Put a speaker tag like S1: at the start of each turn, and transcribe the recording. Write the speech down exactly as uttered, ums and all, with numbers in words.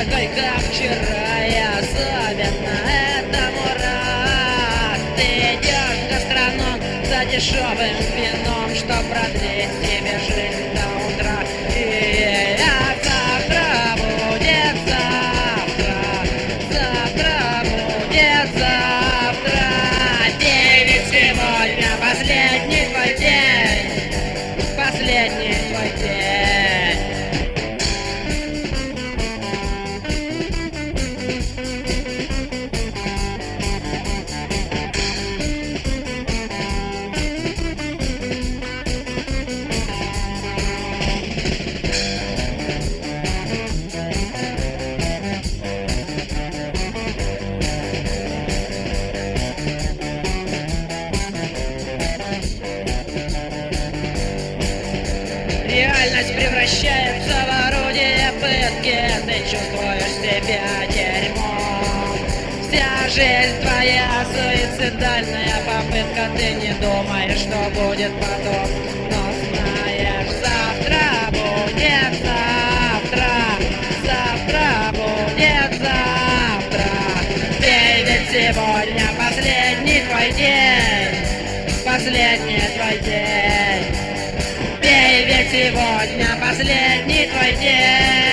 S1: такой, как вчера, и особенно этому рад. Ты идешь в гастроном за дешевым вином, что продлить тебе жизнь до утра. И я завтра будет завтра, завтра будет завтра. Девять сегодня последний твой день, последний твой день. Реальность превращается в орудие пытки. Ты чувствуешь себя дерьмом. Вся жизнь твоя суицидальная попытка. Ты не думаешь, что будет потом, но знаешь, завтра будет завтра, завтра будет завтра. Ты ведь сегодня последний твой день, последний твой день. Ведь сегодня последний твой день.